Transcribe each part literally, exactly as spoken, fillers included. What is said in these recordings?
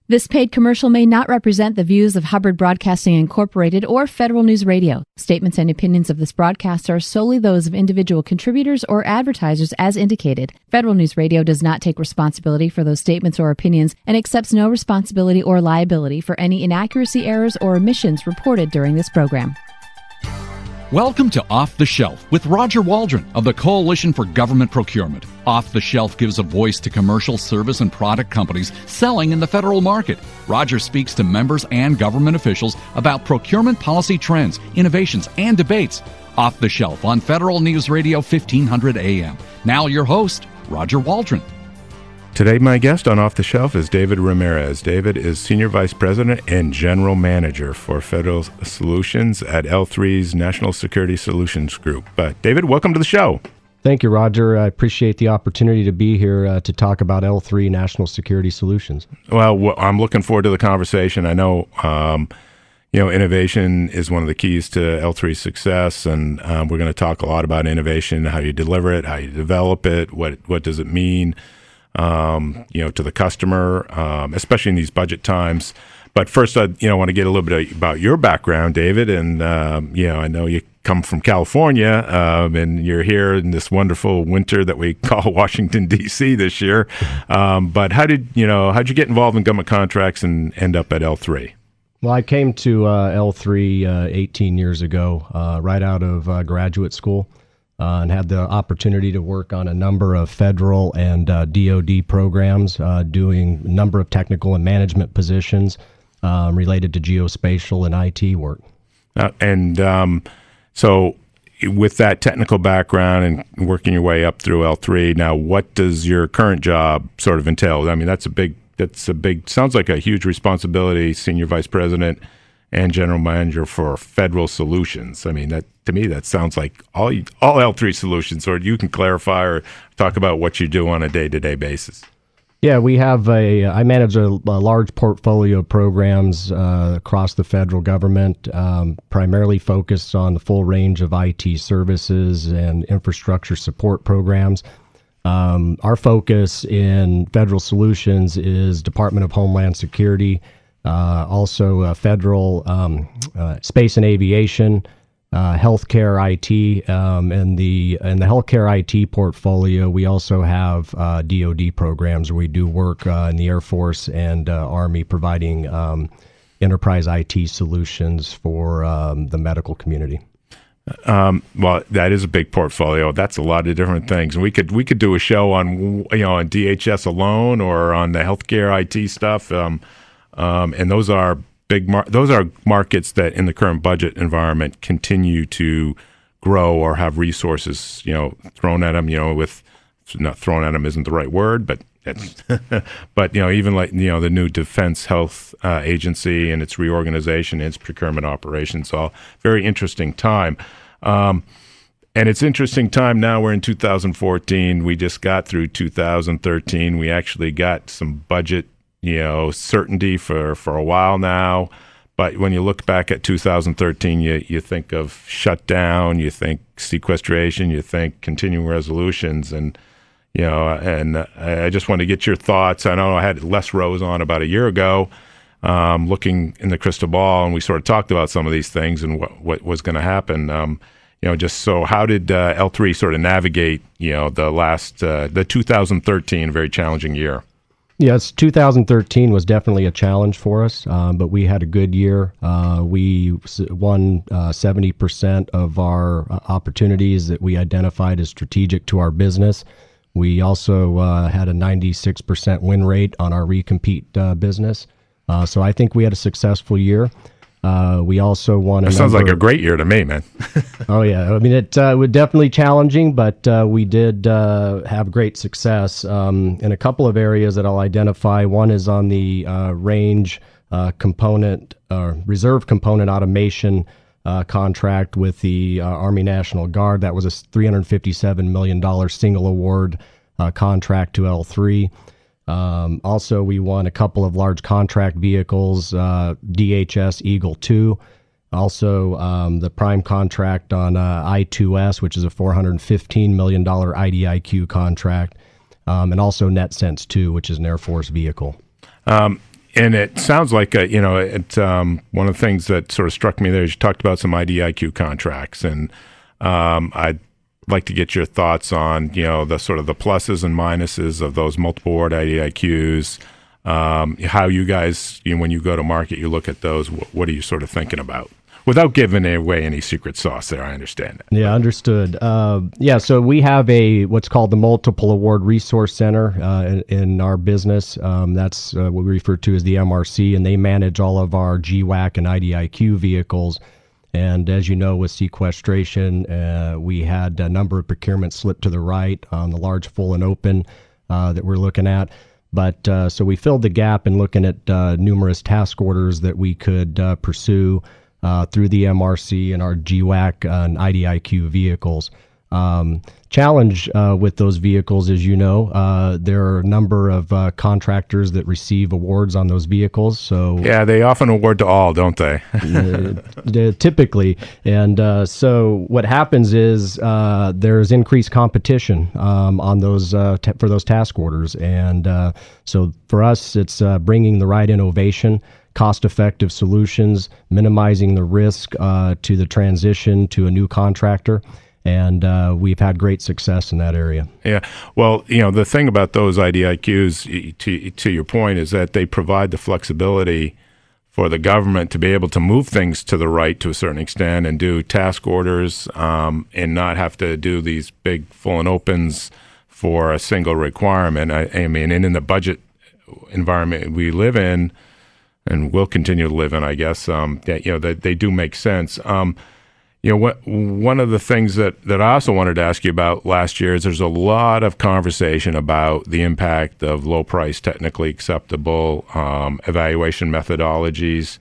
This paid commercial may not represent the views of Hubbard Broadcasting Incorporated or Federal News Radio. Statements and opinions of this broadcast are solely those of individual contributors or advertisers as indicated. Federal News Radio does not take responsibility for those statements or opinions and accepts no responsibility or liability for any inaccuracy, errors, or omissions reported during this program. Welcome to Off the Shelf with Roger Waldron of the Coalition for Government Procurement. Off the Shelf gives a voice to commercial service and product companies selling in the federal market. Roger speaks to members and government officials about procurement policy trends, innovations, and debates. Off the Shelf on Federal News Radio fifteen hundred A M. Now your host, Roger Waldron. Today, my guest on Off the Shelf is David Ramirez. David is Senior Vice President and General Manager for Federal Solutions at L three's National Security Solutions Group. Uh, David, welcome to the show. Thank you, Roger. I appreciate the opportunity to be here uh, to talk about L three National Security Solutions. Well, w- I'm looking forward to the conversation. I know, um, you know, innovation is one of the keys to L three's success, and um, we're going to talk a lot about innovation, how you deliver it, how you develop it, what what does it mean, um, you know, to the customer, um, especially in these budget times. But first, I you know want to get a little bit about your background, David, and um, you know, I know you come from California, um, and you're here in this wonderful winter that we call Washington D C this year. Um, but how did you know? How'd you get involved in government contracts and end up at L three? Well, I came to uh, L three uh, eighteen years ago, uh, right out of uh, graduate school, uh, and had the opportunity to work on a number of federal and uh, D O D programs, uh, doing a number of technical and management positions um, related to geospatial and I T work. Uh, and um, so with that technical background and working your way up through L three, now what does your current job sort of entail? I mean, that's a big, that's a big, sounds like a huge responsibility, Senior Vice President and General Manager for Federal Solutions. I mean, that to me, that sounds like all all L three solutions, or you can clarify or talk about what you do on a day-to-day basis. Yeah, we have a, I manage a, a large portfolio of programs uh, across the federal government, um, primarily focused on the full range of I T services and infrastructure support programs. Um, our focus in Federal Solutions is Department of Homeland Security, uh, also uh, federal um, uh, space and aviation, Uh, healthcare I T, um, and the and the healthcare I T portfolio. We also have uh, D O D programs where we do work uh, in the Air Force and uh, Army, providing um, enterprise I T solutions for um, the medical community. Um, well, that is a big portfolio. That's a lot of different things. We could we could do a show on you know on D H S alone or on the healthcare I T stuff, um, um, and those are. Big mar- those are markets that in the current budget environment continue to grow or have resources, you know, thrown at them, you know, with not thrown at them isn't the right word, but it's, but, you know, even like, you know, the new Defense Health uh, Agency and its reorganization, its procurement operations, all very interesting time. Um, and it's interesting time now. We're in two thousand fourteen. We just got through two thousand thirteen. We actually got some budget you know, certainty for, for a while now. But when you look back at two thousand thirteen, you, you think of shutdown, you think sequestration, you think continuing resolutions. And, you know, and I just want to get your thoughts. I know I had Les Rose on about a year ago, um, looking in the crystal ball, and we sort of talked about some of these things and what, what was going to happen. Um, you know, just so how did uh, L three sort of navigate, you know, the last, uh, the two thousand thirteen, very challenging year? Yes, two thousand thirteen was definitely a challenge for us, um, but we had a good year. Uh, we won uh, seventy percent of our uh, opportunities that we identified as strategic to our business. We also uh, had a ninety-six percent win rate on our recompete uh, business. Uh, so I think we had a successful year. Uh, we also won a That sounds number, like a great year to me, man. Oh, yeah. I mean, it uh, was definitely challenging, but uh, we did uh, have great success um, in a couple of areas that I'll identify. One is on the uh, range uh, component, uh, reserve component automation uh, contract with the uh, Army National Guard. That was a three hundred fifty-seven million dollars single award uh, contract to L three. Um, also, we won a couple of large contract vehicles, uh, D H S Eagle two, also um, the prime contract on uh, I two S, which is a four hundred fifteen million dollars I D I Q contract, um, and also NetSense two, which is an Air Force vehicle. Um, and it sounds like, a, you know, it, um, one of the things that sort of struck me there is you talked about some I D I Q contracts, and um, I'd like to get your thoughts on, you know, the sort of the pluses and minuses of those multiple award I D I Qs, um, how you guys, you know, when you go to market, you look at those, what, what are you sort of thinking about? Without giving away any secret sauce there, I understand that. Yeah, understood. Uh, yeah, so we have a what's called the Multiple Award Resource Center uh, in, in our business. Um, that's uh, what we refer to as the M R C, and they manage all of our G WAC and I D I Q vehicles. And as you know, with sequestration, uh, we had a number of procurements slip to the right on the large full and open uh, that we're looking at. But uh, so we filled the gap in looking at uh, numerous task orders that we could uh, pursue Uh, through the M R C and our G WAC uh, and I D I Q vehicles. Um, challenge uh, with those vehicles, as you know, uh, there are a number of uh, contractors that receive awards on those vehicles. So yeah, they often award to all, don't they? uh, typically, and uh, so what happens is uh, there's increased competition um, on those uh, t- for those task orders, and uh, so for us, it's uh, bringing the right innovation, cost-effective solutions, minimizing the risk uh, to the transition to a new contractor, and uh, we've had great success in that area. Yeah, well, you know, the thing about those I D I Qs, to to your point, is that they provide the flexibility for the government to be able to move things to the right to a certain extent and do task orders um, and not have to do these big full and opens for a single requirement. I, I mean, and in the budget environment we live in, and will continue to live in, I guess, um, that, you know, that they do make sense. Um, you know, what, one of the things that, that I also wanted to ask you about last year is there's a lot of conversation about the impact of low price, technically acceptable um, evaluation methodologies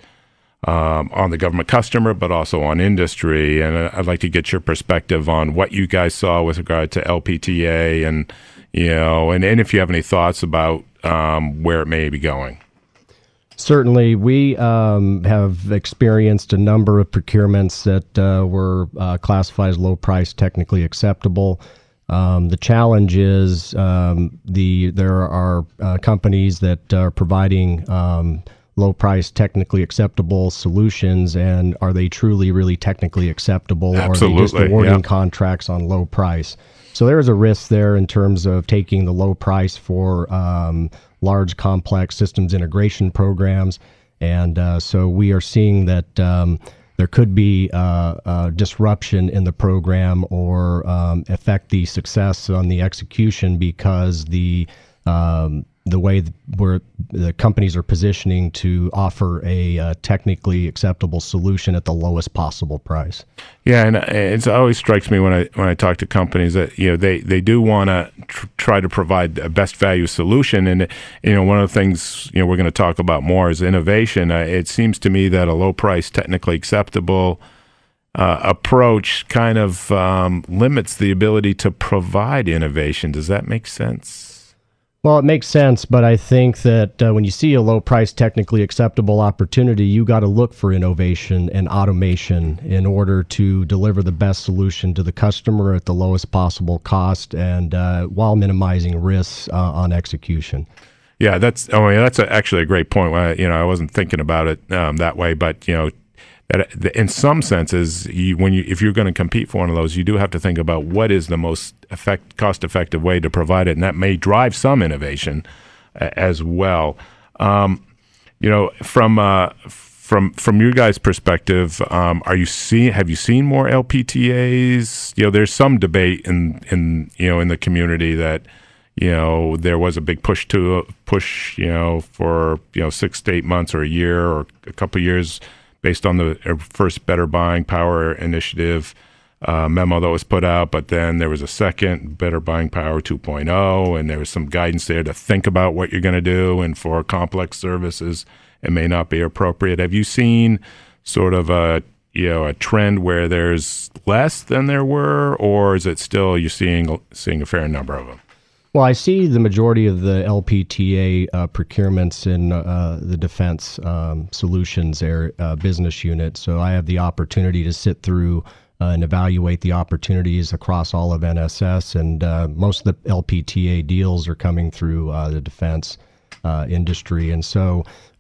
um, on the government customer, but also on industry. And I'd like to get your perspective on what you guys saw with regard to L P T A and, you know, and, and if you have any thoughts about um, where it may be going. Certainly, we um, have experienced a number of procurements that uh, were uh, classified as low price, technically acceptable. Um, the challenge is um, the there are uh, companies that are providing um, low price, technically acceptable solutions, and are they truly, really technically acceptable, Absolutely, or are they just awarding yeah. contracts on low price? So there is a risk there in terms of taking the low price for um, large, complex systems integration programs. And uh, so we are seeing that um, there could be uh, uh, disruption in the program or um, affect the success on the execution because the um, the way where the companies are positioning to offer a uh, technically acceptable solution at the lowest possible price. Yeah, and it always strikes me when I when I talk to companies that, you know, they, they do want to tr- try to provide a best value solution, and you know, one of the things, you know, we're going to talk about more is innovation. Uh, it seems to me that a low price, technically acceptable uh, approach kind of um, limits the ability to provide innovation. Does that make sense? Well, it makes sense, but I think that uh, when you see a low-price, technically acceptable opportunity, you got to look for innovation and automation in order to deliver the best solution to the customer at the lowest possible cost, and uh, while minimizing risks uh, on execution. Yeah, that's oh, yeah, that's a, actually a great point. I, you know, I wasn't thinking about it um, that way, but you know, that in some senses, you, when you if you're going to compete for one of those, you do have to think about what is the most effect, cost-effective way to provide it, and that may drive some innovation uh, as well. Um, you know, from uh, from from your guys' perspective, um, are you see have you seen more L P T As? You know, there's some debate in in you know in the community that, you know, there was a big push to push you know for you know six to eight months or a year or a couple of years, based on the first Better Buying Power Initiative uh, memo that was put out, but then there was a second Better Buying Power two point oh, and there was some guidance there to think about what you're going to do, and for complex services, it may not be appropriate. Have you seen sort of a you know a trend where there's less than there were, or is it still you're seeing seeing a fair number of them? Well, I see the majority of the L P T A uh, procurements in uh, the Defense um, Solutions area, uh, business unit. So I have the opportunity to sit through uh, and evaluate the opportunities across all of N S S. And uh, most of the L P T A deals are coming through uh, the defense uh, industry. And so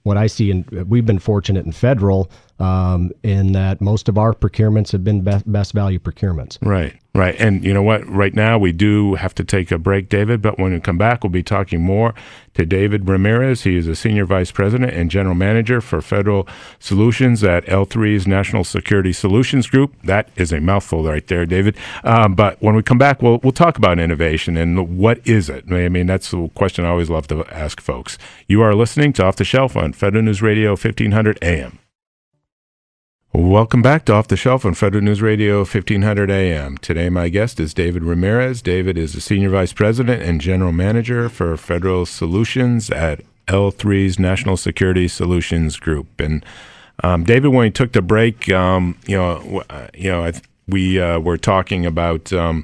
what I see, and we've been fortunate in federal um, in that most of our procurements have been best, best value procurements. Right, right. And you know what? Right now we do have to take a break, David, but when we come back, we'll be talking more to David Ramirez. He is a Senior Vice President and General Manager for Federal Solutions at L three's National Security Solutions Group. That is a mouthful right there, David. Um, but when we come back, we'll we'll talk about innovation and what is it? I mean, that's the question I always love to ask folks. You are listening to Off the Shelf on Federal News Radio fifteen hundred A M. Welcome back to Off the Shelf on Federal News Radio fifteen hundred A M. Today my guest is David Ramirez. David is the Senior Vice President and General Manager for Federal Solutions at L three's National Security Solutions Group. And um, David, when we took the break, um, you know, you know, we uh, were talking about um,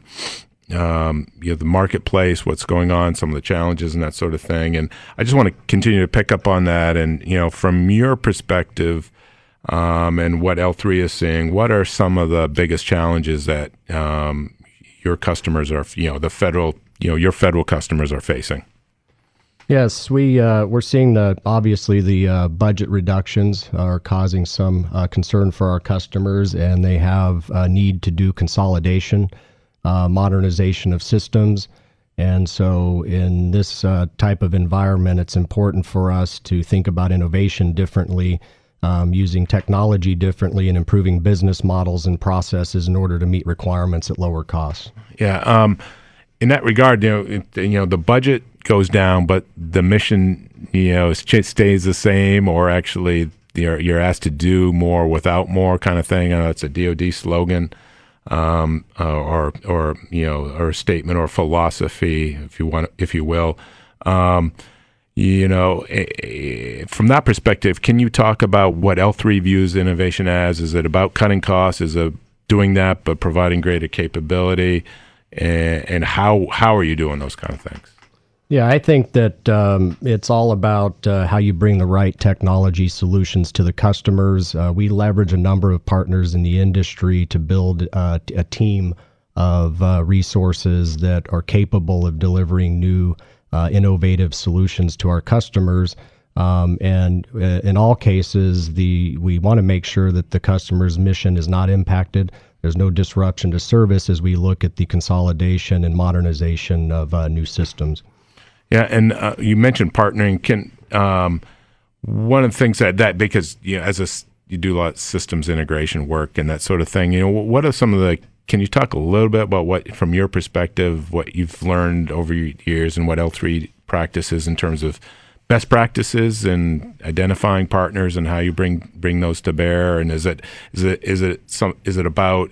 um, you know, the marketplace, what's going on, some of the challenges, and that sort of thing. And I just want to continue to pick up on that. And you know, from your perspective. Um, and what L three is seeing, what are some of the biggest challenges that um, your customers are, you know, the federal, you know, your federal customers are facing? Yes, we uh, we're seeing the obviously the uh, budget reductions are causing some uh, concern for our customers, and they have a need to do consolidation, uh, modernization of systems. And so in this uh, type of environment, it's important for us to think about innovation differently. Um, using technology differently and improving business models and processes in order to meet requirements at lower costs. Yeah. Um, in that regard, you know, it, you know, the budget goes down, but the mission, you know, stays the same, or actually you're, you're asked to do more without more, kind of thing. I know it's a D O D slogan, um, uh, or or you know, or a statement or philosophy, if you want, if you will. Um, You know, from that perspective, can you talk about what L three views innovation as? Is it about cutting costs? Is it doing that but providing greater capability? And, and how how are you doing those kind of things? Yeah, I think that um, it's all about uh, how you bring the right technology solutions to the customers. Uh, we leverage a number of partners in the industry to build uh, a team of uh, resources that are capable of delivering new Uh, innovative solutions to our customers, um, and uh, in all cases, the we want to make sure that the customer's mission is not impacted. There's no disruption to service as we look at the consolidation and modernization of uh, new systems. Yeah, and uh, you mentioned partnering. Can um, one of the things that that because you know as a you do a lot of systems integration work and that sort of thing. You know, what are some of the Can you talk a little bit about what, from your perspective, what you've learned over years and what L three practices in terms of best practices and identifying partners and how you bring bring those to bear? And is it is it is it some is it about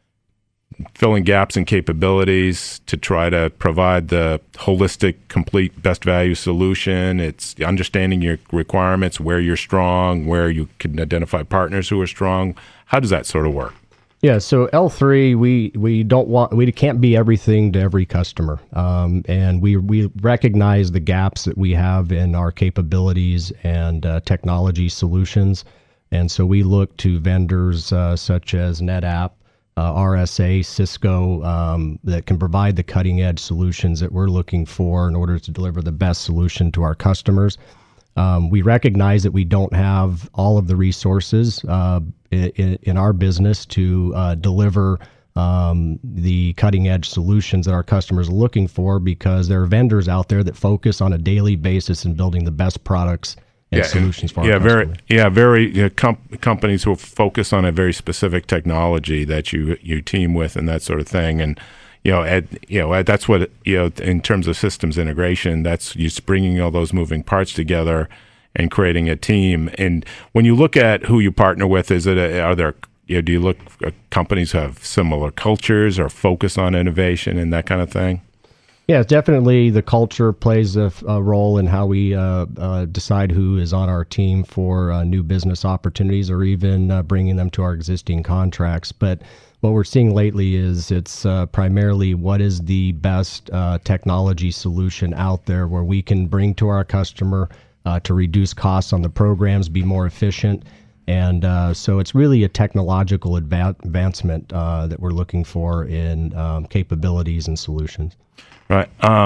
filling gaps in capabilities to try to provide the holistic, complete, best value solution? It's understanding your requirements, where you're strong, where you can identify partners who are strong. How does that sort of work? Yeah, so L three, we we don't want we can't be everything to every customer, um, and we we recognize the gaps that we have in our capabilities and uh, technology solutions, and so we look to vendors uh, such as NetApp, uh, R S A, Cisco, um, that can provide the cutting edge solutions that we're looking for in order to deliver the best solution to our customers. Um, we recognize that we don't have all of the resources uh, in, in our business to uh, deliver um, the cutting-edge solutions that our customers are looking for, because there are vendors out there that focus on a daily basis in building the best products and yeah, solutions for yeah, our very, customers. Yeah, very you know, com- companies who focus on a very specific technology that you you team with and that sort of thing. And you know, at, you know, that's what, you know, in terms of systems integration, that's just bringing all those moving parts together and creating a team. And when you look at who you partner with, is it, a, are there, you know, do you look at companies who have similar cultures or focus on innovation and that kind of thing? Yeah, definitely the culture plays a, a role in how we uh, uh, decide who is on our team for uh, new business opportunities, or even uh, bringing them to our existing contracts. But what we're seeing lately is it's uh, primarily what is the best uh, technology solution out there where we can bring to our customer uh, to reduce costs on the programs, be more efficient. And uh, so it's really a technological adva- advancement uh, that we're looking for in um, capabilities and solutions. Right. Um,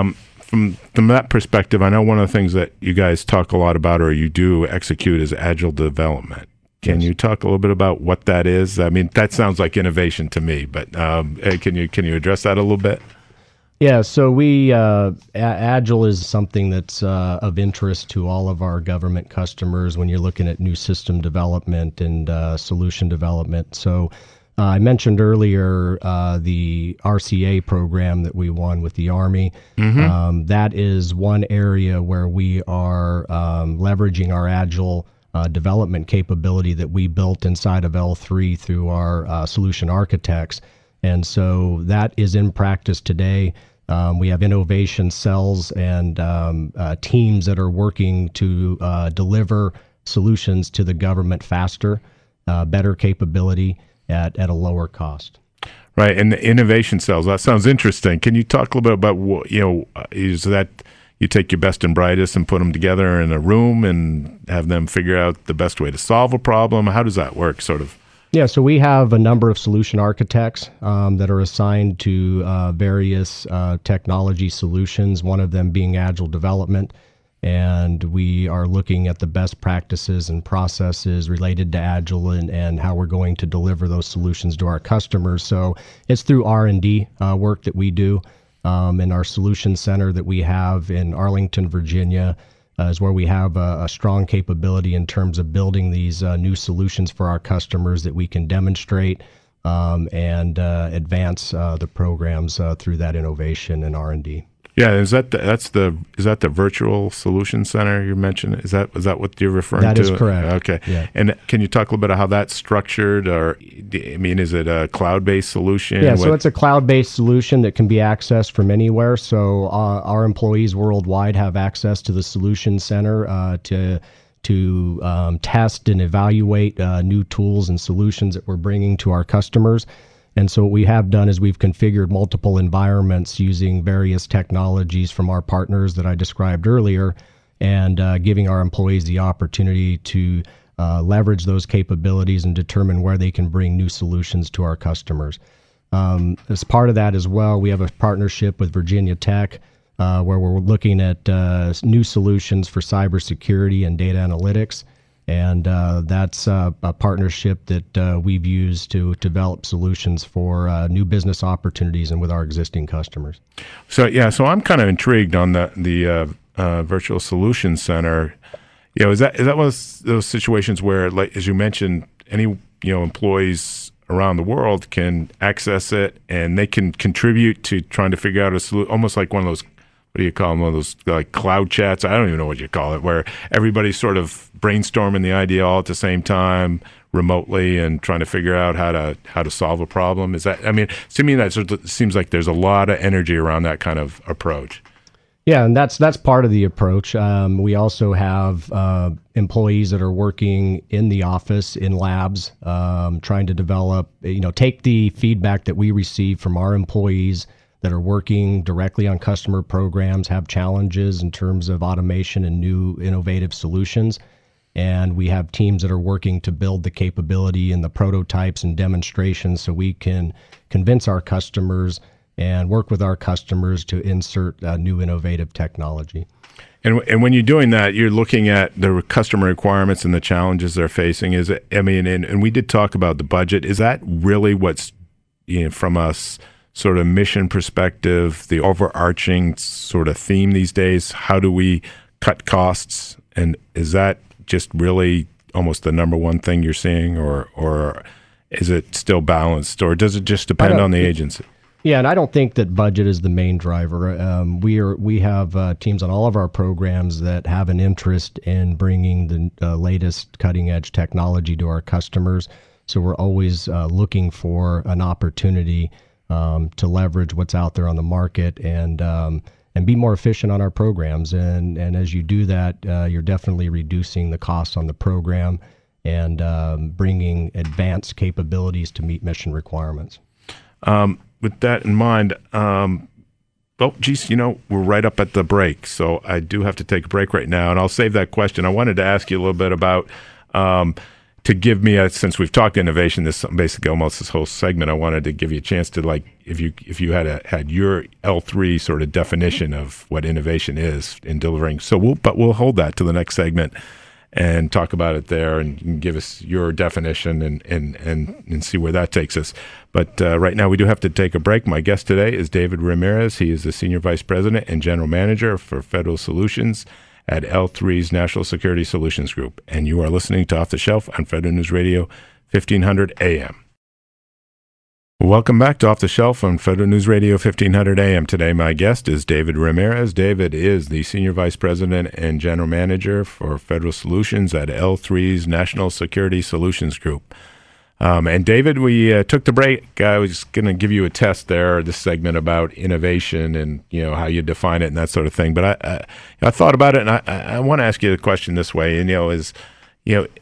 from from that perspective, I know one of the things that you guys talk a lot about, or you do execute, is agile development. Can yes. you talk a little bit about what that is? I mean, that sounds like innovation to me, but um, can you can you address that a little bit? Yeah, so we uh, a- Agile is something that's uh, of interest to all of our government customers when you're looking at new system development and uh, solution development. So uh, I mentioned earlier uh, the R C A program that we won with the Army. Mm-hmm. Um, that is one area where we are um, leveraging our Agile Uh, development capability that we built inside of L three through our uh, solution architects. And so that is in practice today. Um, we have innovation cells and um, uh, teams that are working to uh, deliver solutions to the government faster, uh, better capability at, at a lower cost. Right. And the innovation cells, that sounds interesting. Can you talk a little bit about what, you know, is that you take your best and brightest and put them together in a room and have them figure out the best way to solve a problem? How does that work, sort of? Yeah, so we have a number of solution architects um, that are assigned to uh, various uh, technology solutions, one of them being agile development. And we are looking at the best practices and processes related to Agile and, and how we're going to deliver those solutions to our customers. So it's through R and D uh, work that we do. Um, in our solution center that we have in Arlington, Virginia, uh, is where we have a, a strong capability in terms of building these uh, new solutions for our customers that we can demonstrate um, and uh, advance uh, the programs uh, through that innovation and R and D. Yeah, is that the, that's the is that the virtual solution center you mentioned? Is that is that what you're referring that to? That is correct. Okay. Yeah. And can you talk a little bit about how that's structured? Or I mean, is it a cloud-based solution? Yeah, so what? It's a cloud-based solution that can be accessed from anywhere. So uh, our employees worldwide have access to the solution center uh, to to um, test and evaluate uh, new tools and solutions that we're bringing to our customers. And so what we have done is we've configured multiple environments using various technologies from our partners that I described earlier, and uh, giving our employees the opportunity to uh, leverage those capabilities and determine where they can bring new solutions to our customers. Um, as part of that as well, we have a partnership with Virginia Tech uh, where we're looking at uh, new solutions for cybersecurity and data analytics. And uh, that's uh, a partnership that uh, we've used to develop solutions for uh, new business opportunities and with our existing customers. So yeah, so I'm kind of intrigued on the the uh, uh, virtual solution center. You know, is that is that one of those situations where, like as you mentioned, any you know employees around the world can access it and they can contribute to trying to figure out a solution, almost like one of those. What do you call them? One of those like cloud chats? I don't even know what you call it, where everybody's sort of brainstorming the idea all at the same time remotely and trying to figure out how to how to solve a problem. Is that? I mean, to me, that sort of seems like there's a lot of energy around that kind of approach. Yeah, and that's that's part of the approach. Um, we also have uh, employees that are working in the office, in labs, um, trying to develop, you know, take the feedback that we receive from our employees that are working directly on customer programs, have challenges in terms of automation and new innovative solutions. And we have teams that are working to build the capability and the prototypes and demonstrations so we can convince our customers and work with our customers to insert uh, new innovative technology. And and when you're doing that, you're looking at the customer requirements and the challenges they're facing. Is it? I mean, and, and we did talk about the budget. Is that really what's, you know, from us? Sort of mission perspective, the overarching sort of theme these days? How do we cut costs? And is that just really almost the number one thing you're seeing, or or is it still balanced, or does it just depend on the agency? Yeah, and I don't think that budget is the main driver. Um, we are we have uh, teams on all of our programs that have an interest in bringing the uh, latest cutting edge technology to our customers. So we're always uh, looking for an opportunity Um, to leverage what's out there on the market and um, and be more efficient on our programs. And and as you do that, uh, you're definitely reducing the costs on the program and um, bringing advanced capabilities to meet mission requirements. Um, with that in mind, um, oh, geez, you know, we're right up at the break, so I do have to take a break right now, and I'll save that question. I wanted to ask you a little bit about um, to give me a, since we've talked innovation, this basically almost this whole segment, I wanted to give you a chance to, like, if you if you had a, had your L three sort of definition of what innovation is in delivering. So we'll but we'll hold that to the next segment and talk about it there, and you can give us your definition and and and, and see where that takes us. But uh, right now we do have to take a break. My guest today is David Ramirez. He is the Senior Vice President and General Manager for Federal Solutions at L three's National Security Solutions Group. And you are listening to Off the Shelf on Federal News Radio, fifteen hundred A M. Welcome back to Off the Shelf on Federal News Radio, fifteen hundred A M. Today, my guest is David Ramirez. David is the Senior Vice President and General Manager for Federal Solutions at L three's National Security Solutions Group. Um, and David, we uh, took the break. I was going to give you a test there, this segment about innovation and, you know, how you define it and that sort of thing. But I, I, I thought about it, and I, I want to ask you the question this way. And, you know, is, you know,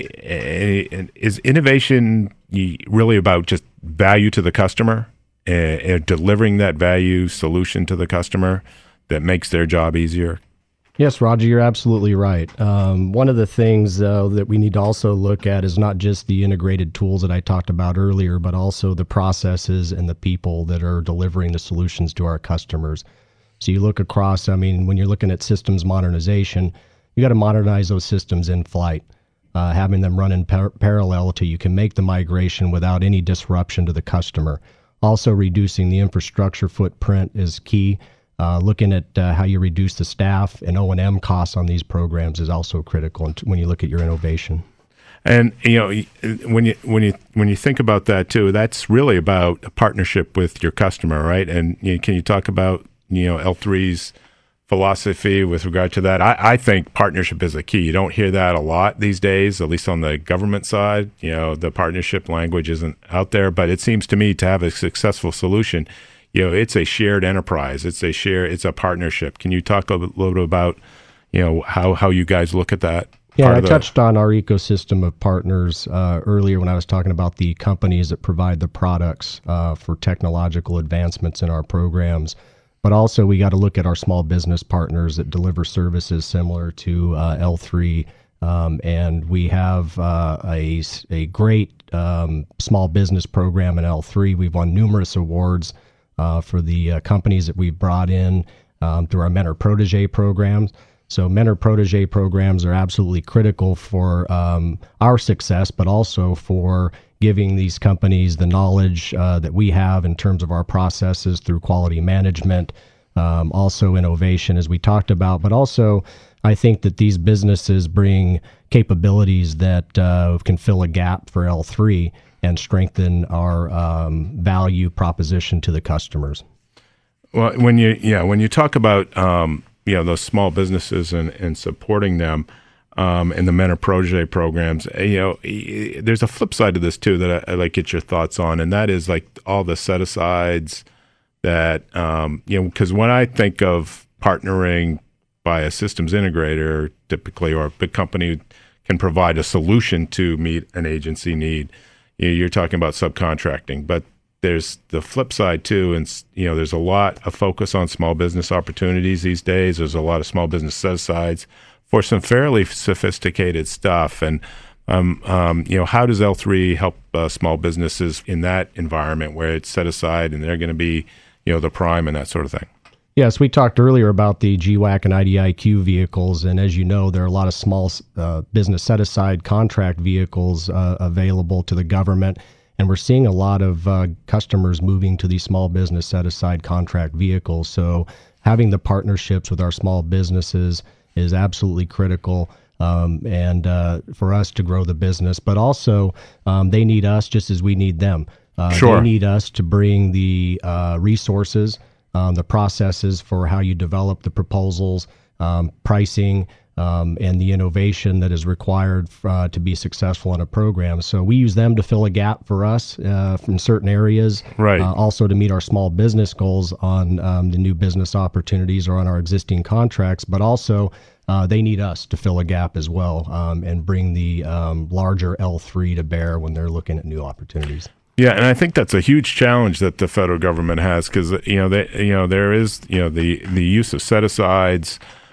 is innovation really about just value to the customer and, and delivering that value solution to the customer that makes their job easier? Yes, Roger, you're absolutely right. Um, one of the things uh, that we need to also look at is not just the integrated tools that I talked about earlier, but also the processes and the people that are delivering the solutions to our customers. So you look across, I mean, when you're looking at systems modernization, you got to modernize those systems in flight, uh, having them run in par- parallel till you can make the migration without any disruption to the customer. Also, reducing the infrastructure footprint is key. Uh, looking at uh, how you reduce the staff and O and M costs on these programs is also critical when you look at your innovation. And you know, when you when you when you think about that too, that's really about a partnership with your customer, right? And you know, can you talk about, you know, L three's philosophy with regard to that? I, I think partnership is a key. You don't hear that a lot these days, at least on the government side. You know, the partnership language isn't out there, but it seems to me to have a successful solution, you know, it's a shared enterprise. It's a share. It's a partnership. Can you talk a little bit about, you know, how, how you guys look at that? Yeah, I the... touched on our ecosystem of partners uh, earlier when I was talking about the companies that provide the products uh, for technological advancements in our programs. But also we got to look at our small business partners that deliver services similar to uh, L three. Um, and we have uh, a, a great um, small business program in L three. We've won numerous awards Uh, for the uh, companies that we've brought in um, through our Mentor Protege programs. So Mentor Protege programs are absolutely critical for um, our success, but also for giving these companies the knowledge uh, that we have in terms of our processes through quality management, um, also innovation, as we talked about. But also, I think that these businesses bring capabilities that uh, can fill a gap for L three and strengthen our um, value proposition to the customers. Well, when you yeah when you talk about um, you know those small businesses and, and supporting them um, in the Mentor Protege programs, you know, there's a flip side to this too that I, I'd like to get your thoughts on, and that is like all the set asides that um, you know, because when I think of partnering by a systems integrator, typically, or a big company can provide a solution to meet an agency need. You're talking about subcontracting, but there's the flip side too. And, you know, there's a lot of focus on small business opportunities these days. There's a lot of small business set-asides for some fairly sophisticated stuff. And, um, um, you know, how does L three help uh, small businesses in that environment where it's set aside and they're going to be, you know, the prime and that sort of thing? Yes, we talked earlier about the G WAC and I D I Q vehicles, and as you know, there are a lot of small uh, business set-aside contract vehicles uh, available to the government, and we're seeing a lot of uh, customers moving to these small business set-aside contract vehicles. So having the partnerships with our small businesses is absolutely critical, um, and uh, for us to grow the business. But also, um, they need us just as we need them. Uh, sure. They need us to bring the uh, resources, Um, the processes for how you develop the proposals, um, pricing, um, and the innovation that is required uh, to be successful in a program. So we use them to fill a gap for us uh, from certain areas, right. uh, also to meet our small business goals on um, the new business opportunities or on our existing contracts, but also uh, they need us to fill a gap as well um, and bring the um, larger L three to bear when they're looking at new opportunities. Yeah, and I think that's a huge challenge that the federal government has because you know they, you know there is you know the the use of set asides,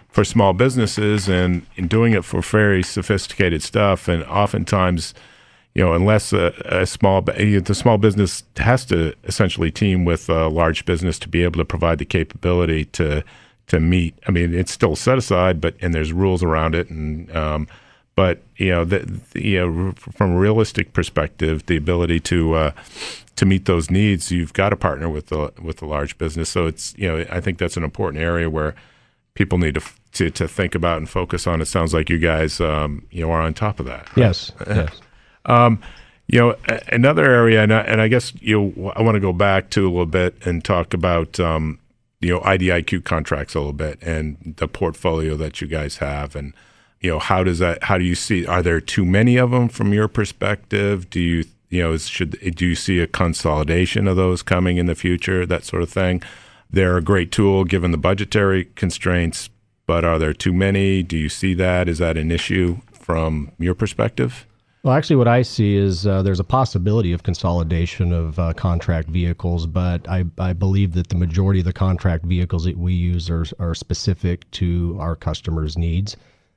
for small businesses and in doing it for very sophisticated stuff. And oftentimes, you know, unless a, a small the small business has to essentially team with a large business to be able to provide the capability to to meet. I mean, it's still set aside, but and there's rules around it. And um, but you know, the, the, you know, from a realistic perspective, the ability to uh, to meet those needs, you've got to partner with the with the large business. So it's you know, I think that's an important area where people need to to, to think about and focus on. It sounds like you guys um, you know are on top of that. Right? Yes. Yes. Um, you know, another area, and I, and I guess you know, I want to go back to a little bit and talk about um, you know I D I Q contracts a little bit and the portfolio that you guys have, and you know how does that? How do you see? Are there too many of them from your perspective? Do you you know should do you see a consolidation of those coming in the future? That sort of thing. They're a great tool given the budgetary constraints, but are there too many? Do you see that? Is that an issue from your perspective? Well, actually, what I see is uh, there's a possibility of consolidation of uh, contract vehicles, but I, I believe that the majority of the contract vehicles that we use are, are specific to our customers' needs.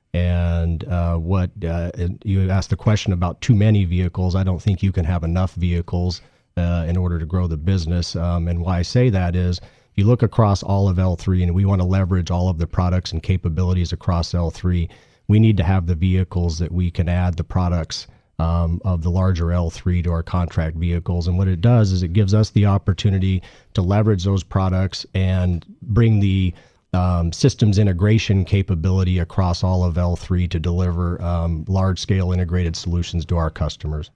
And uh, what uh, you asked the question about too many vehicles. I don't think you can have enough vehicles uh, in order to grow the business. Um, and why I say that is, if you look across all of L three, and we want to leverage all of the products and capabilities across L three, we need to have the vehicles that we can add the products um, of the larger L three to our contract vehicles. And what it does is it gives us the opportunity to leverage those products and bring the um, systems integration capability across all of L three to deliver um, large-scale integrated solutions to our customers.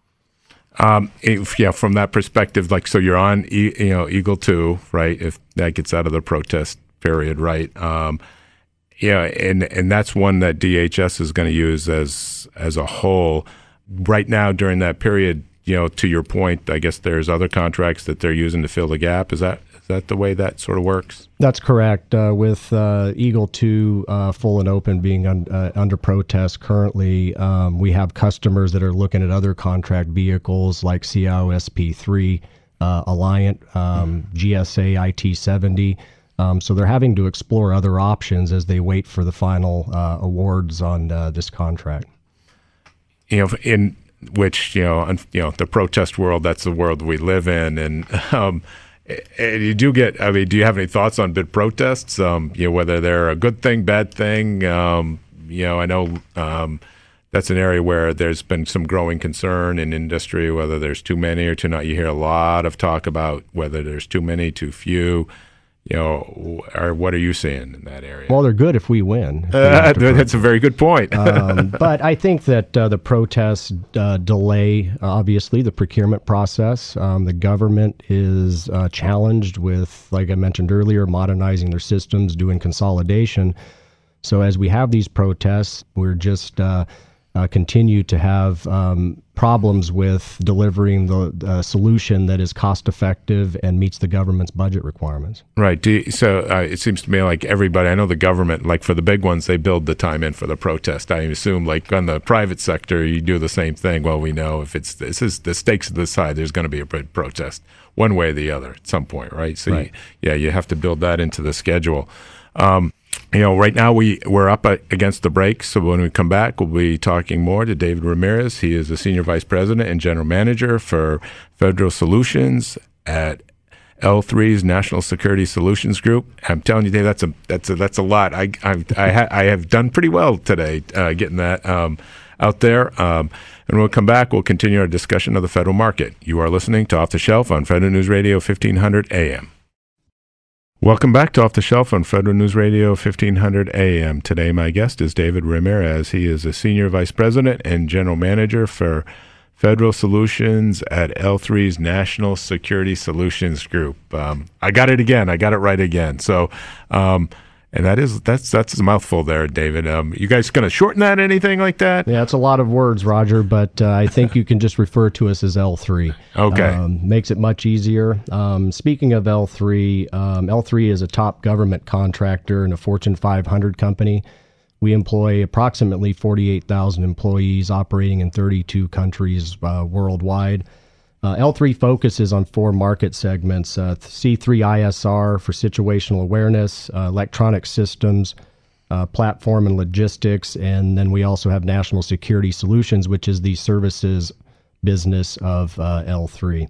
Um, if, yeah, from that perspective, like, so you're on, e, you know, Eagle two, right? If that gets out of the protest period, right? Um, yeah, and and that's one that D H S is going to use as as a whole. Right now, during that period, you know, to your point, I guess there's other contracts that they're using to fill the gap. Is that is that the way that sort of works? That's correct. Uh, with uh, Eagle two uh, full and open being un, uh, under protest currently, um, we have customers that are looking at other contract vehicles like C I O S P three, uh, Alliant, um, G S A I T seventy. Um, so they're having to explore other options as they wait for the final uh, awards on uh, this contract. You know, in which, you know, you know, the protest world, that's the world we live in. And um, and you do get, I mean, do you have any thoughts on bid protests? Um, you know, whether they're a good thing, bad thing? Um, you know, I know um, that's an area where there's been some growing concern in industry, whether there's too many or too not. You hear a lot of talk about whether there's too many, too few. You know, or what are you seeing in that area? Well, they're good if we win. If uh, we that's a very good point. um, but I think that uh, the protests uh, delay, obviously, the procurement process. Um, the government is uh, challenged with, like I mentioned earlier, modernizing their systems, doing consolidation. So as we have these protests, we're just uh, uh, continue to have um, problems with delivering the uh, solution that is cost effective and meets the government's budget requirements. Right. Do you, so uh, it seems to me like everybody, I know the government, like for the big ones, they build the time in for the protest. I assume like on the private sector, you do the same thing. Well, we know if it's this is the stakes of the side, there's going to be a protest one way or the other at some point, right? So right. You, yeah, you have to build that into the schedule. Um, You know, right now we, we're up against the break, so when we come back, we'll be talking more to David Ramirez. He is the Senior Vice President and General Manager for Federal Solutions at L three's National Security Solutions Group. I'm telling you, Dave, that's a that's a, that's a lot. I I I, ha, I have done pretty well today uh, getting that um, out there. Um, and when we come back, we'll continue our discussion of the federal market. You are listening to Off the Shelf on Federal News Radio fifteen hundred A M. Welcome back to Off the Shelf on Federal News Radio fifteen hundred A M. Today, my guest is David Ramirez. He is a Senior Vice President and General Manager for Federal Solutions at L three's National Security Solutions Group. Um, I got it again. I got it right again. So, um, and that is that's that's a mouthful there, David. Um, you guys going to shorten that, anything like that? Yeah, it's a lot of words, Roger, but uh, I think you can just refer to us as L three. Okay. Um, makes it much easier. Um, speaking of L three, um, L three is a top government contractor and a Fortune five hundred company. We employ approximately forty-eight thousand employees operating in thirty-two countries uh, worldwide. Uh, L three focuses on four market segments, uh, C three I S R for situational awareness, uh, electronic systems, uh, platform and logistics, and then we also have National Security Solutions, which is the services business of uh, L three.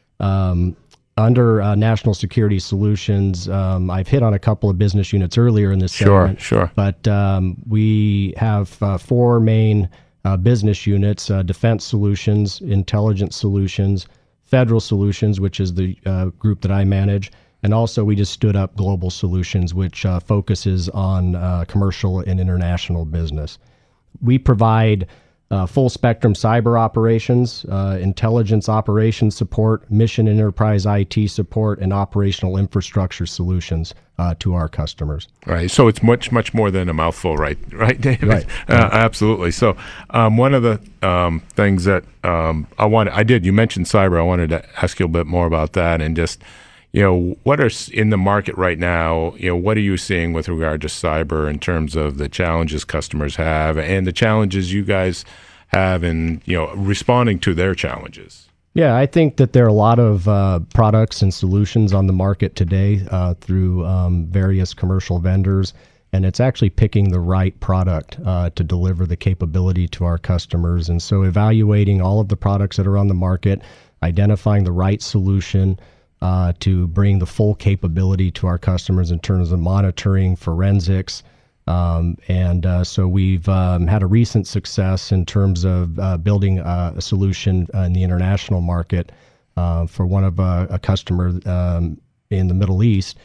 Um, under uh, National Security Solutions, um, I've hit on a couple of business units earlier in this Sure, segment. sure. But um, we have uh, four main uh, business units: uh, Defense Solutions, Intelligence Solutions, Federal Solutions, which is the uh, group that I manage, and also we just stood up Global Solutions, which uh, focuses on uh, commercial and international business. We provide uh, full spectrum cyber operations, uh, intelligence operations support, mission and enterprise I T support, and operational infrastructure solutions uh, to our customers. Right. So it's much, much more than a mouthful, right? Right, David? Right. Uh, absolutely. So um, one of the um, things that um, I wanted, I did, you mentioned cyber. I wanted to ask you a bit more about that, and just, you know, what are in the market right now, you know, what are you seeing with regard to cyber in terms of the challenges customers have and the challenges you guys have in, you know, responding to their challenges? Yeah, I think that there are a lot of uh, products and solutions on the market today uh, through um, various commercial vendors, and it's actually picking the right product uh, to deliver the capability to our customers. And so evaluating all of the products that are on the market, identifying the right solution uh, to bring the full capability to our customers in terms of monitoring, forensics. Um, and uh, so we've um, had a recent success in terms of uh, building uh, a solution uh, in the international market uh, for one of uh, a customer um, in the Middle East.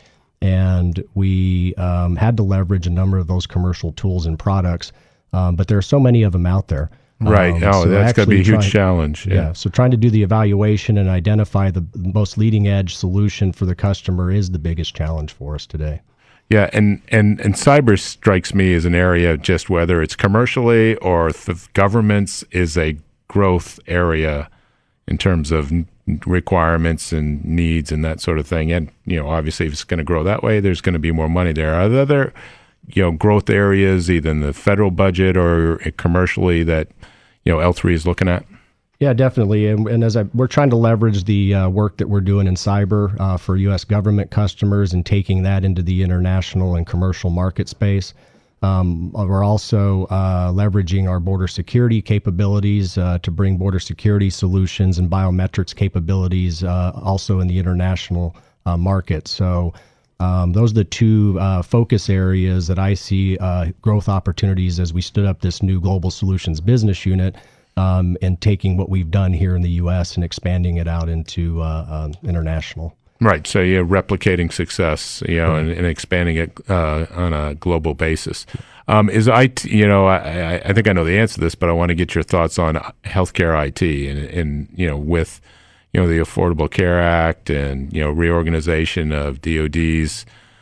And we um, had to leverage a number of those commercial tools and products, um, but there are so many of them out there. Right. Um, oh, so that's got to be a huge trying, challenge. Yeah. yeah. So trying to do the evaluation and identify the most leading edge solution for the customer is the biggest challenge for us today. Yeah, and, and, and cyber strikes me as an area, just whether it's commercially or th- governments, is a growth area in terms of requirements and needs and that sort of thing. And, you know, obviously if it's going to grow that way, there's going to be more money there. Are there other, you know, growth areas, either in the federal budget or commercially, that, you know, L three is looking at? Yeah, definitely. And, and as I, we're trying to leverage the uh, work that we're doing in cyber uh, for U S government customers and taking that into the international and commercial market space. Um, we're also uh, leveraging our border security capabilities uh, to bring border security solutions and biometrics capabilities uh, also in the international uh, market. So um, those are the two uh, focus areas that I see uh, growth opportunities as we stood up this new Global Solutions business unit. Um, and taking what we've done here in the U S and expanding it out into uh, uh, international. Right. So you're replicating success, you know, mm-hmm. and, and expanding it uh, on a global basis. Um, is I T, you know, I, I think I know the answer to this, but I want to get your thoughts on healthcare I T and, and, you know, with, you know, the Affordable Care Act and, you know, reorganization of D O D's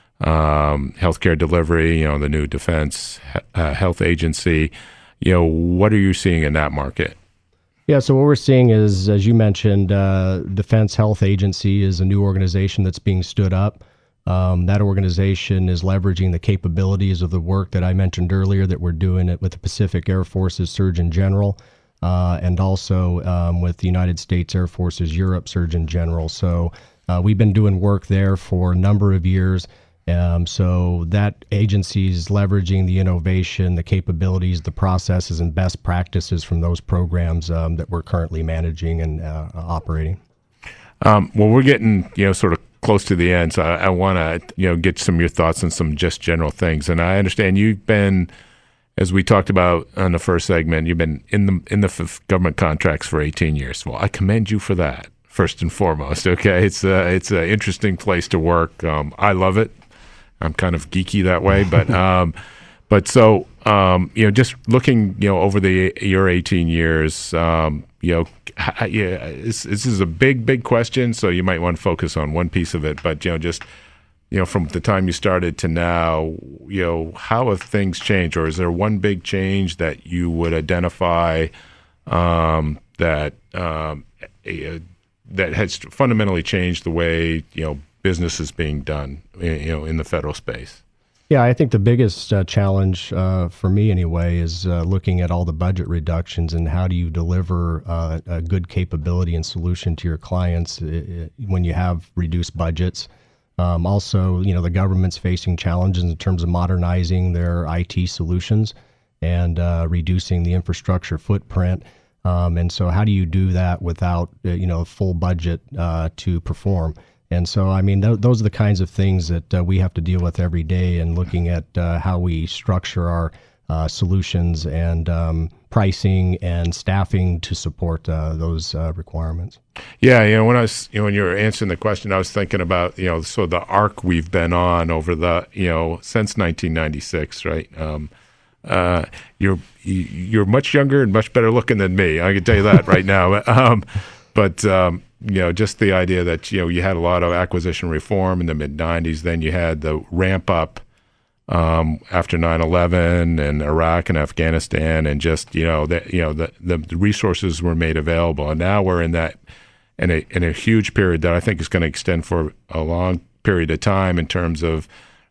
um, healthcare delivery, you know, the new Defense uh, Health Agency. You know, what are you seeing in that market? Yeah, so what we're seeing is, as you mentioned, uh, Defense Health Agency is a new organization that's being stood up. Um, that organization is leveraging the capabilities of the work that I mentioned earlier that we're doing it with the Pacific Air Force's Surgeon General uh, and also um, with the United States Air Force's Europe Surgeon General. So uh, we've been doing work there for a number of years. Um, so that agency is leveraging the innovation, the capabilities, the processes, and best practices from those programs um, that we're currently managing and uh, operating. Um, well, we're getting, you know, sort of close to the end, so I, I want to, you know, get some of your thoughts on some just general things. And I understand you've been, as we talked about on the first segment, you've been in the in the f- government contracts for eighteen years. Well, I commend you for that, first and foremost. Okay, it's a, it's an interesting place to work. Um, I love it. I'm kind of geeky that way, but um, but so um, you know, just looking, you know, over the your eighteen years, um, you know, yeah, this, this is a big, big question. So you might want to focus on one piece of it, but you know, just you know, from the time you started to now, you know, how have things changed, or is there one big change that you would identify um, that um, uh, that has fundamentally changed the way, you know, business is being done, you know, in the federal space? Yeah, I think the biggest uh, challenge uh, for me anyway is uh, looking at all the budget reductions and how do you deliver uh, a good capability and solution to your clients uh, when you have reduced budgets. Um, also, you know, the government's facing challenges in terms of modernizing their I T solutions and uh, reducing the infrastructure footprint. Um, and so how do you do that without, uh, you know, a full budget uh, to perform? And so, I mean, th- those are the kinds of things that uh, we have to deal with every day, and looking at uh, how we structure our uh, solutions and um, pricing and staffing to support uh, those uh, requirements. Yeah, you know, when I was, you know, when you were answering the question, I was thinking about, you know, so the arc we've been on over the, you know, since nineteen ninety-six, right? Um, uh, you're you're much younger and much better looking than me. I can tell you that right now. Um, but um, you know, just the idea that, you know, you had a lot of acquisition reform in the mid nineties. Then you had the ramp up um, after nine eleven and Iraq and Afghanistan, and just, you know, that, you know, the, the resources were made available. And now we're in that, in a, in a huge period that I think is going to extend for a long period of time in terms of,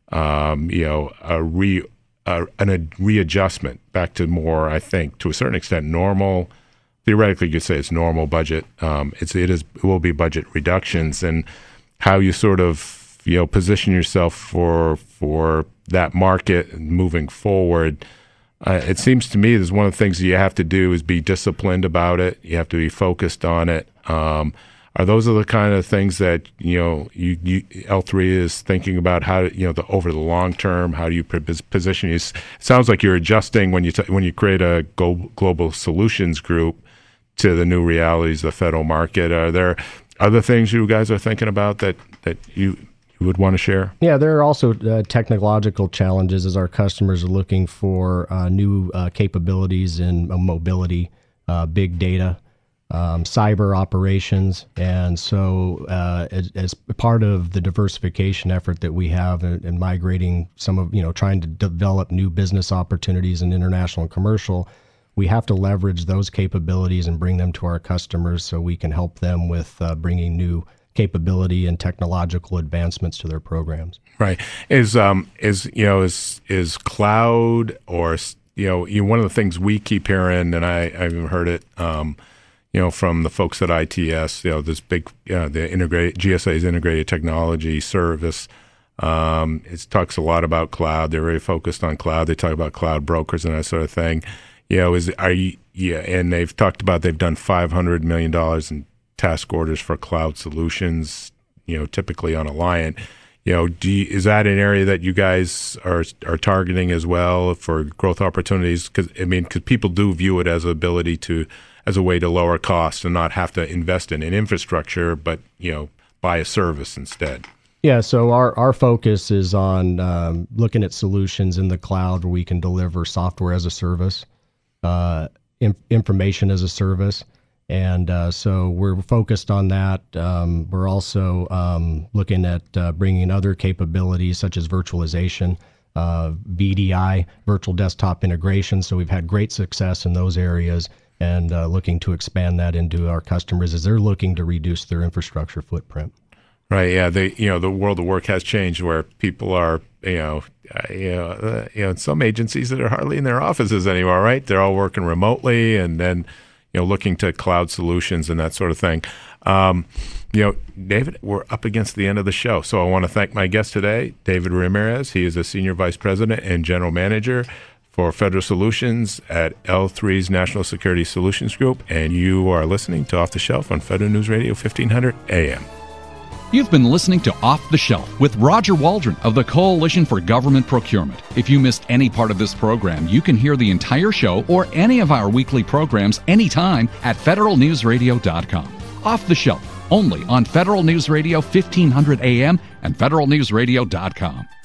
um, you know, a re, a, a readjustment back to more, I think, to a certain extent, normal. Theoretically, you could say it's normal budget. Um, it's it is it will be budget reductions, and how you sort of, you know, position yourself for for that market moving forward. Uh, it seems to me there's one of the things that you have to do is be disciplined about it. You have to be focused on it. Um, are those are the kind of things that, you know, you, you L three is thinking about, how, you know, the over the long term, how do you position you? It sounds like you're adjusting when you t- when you create a global, global solutions group to the new realities of the federal market. Are there other things you guys are thinking about that, that you, you would want to share? Yeah, there are also uh, technological challenges as our customers are looking for uh, new uh, capabilities in uh, mobility, uh, big data, um, cyber operations. And so uh, as, as part of the diversification effort that we have in, in migrating some of, you know, trying to develop new business opportunities in international and commercial, we have to leverage those capabilities and bring them to our customers so we can help them with uh, bringing new capability and technological advancements to their programs. Right. Is um is you know is is cloud, or, you know, you one of the things we keep hearing, and I I've heard it um you know from the folks at I T S, you know, this big uh, the integrated G S A's integrated technology service. Um, it talks a lot about cloud. They're very focused on cloud. They talk about cloud brokers and that sort of thing. You know, is are you yeah, and they've talked about they've done five hundred million dollars in task orders for cloud solutions, you know, typically on Alliant. You know, do you, is that an area that you guys are are targeting as well for growth opportunities? Because I mean, because people do view it as an ability to, as a way to lower costs and not have to invest in an infrastructure, but, you know, buy a service instead. Yeah, so our, our focus is on um, looking at solutions in the cloud where we can deliver software as a service, uh, in, information as a service. And uh, so we're focused on that. Um, we're also um, looking at uh, bringing other capabilities such as virtualization, uh, V D I, virtual desktop integration. So we've had great success in those areas, and uh, looking to expand that into our customers as they're looking to reduce their infrastructure footprint. Right. Yeah. They, you know, the world of work has changed where people are, you know, uh, you know, uh, you know, in some agencies that are hardly in their offices anymore. Right. They're all working remotely, and then, you know, looking to cloud solutions and that sort of thing. Um, you know, David, we're up against the end of the show. So I want to thank my guest today, David Ramirez. He is a Senior Vice President and General Manager for Federal Solutions at L three's National Security Solutions Group. And you are listening to Off the Shelf on Federal News Radio, fifteen hundred A M. You've been listening to Off the Shelf with Roger Waldron of the Coalition for Government Procurement. If you missed any part of this program, you can hear the entire show or any of our weekly programs anytime at federal news radio dot com. Off the Shelf, only on Federal News Radio, fifteen hundred A M and federal news radio dot com.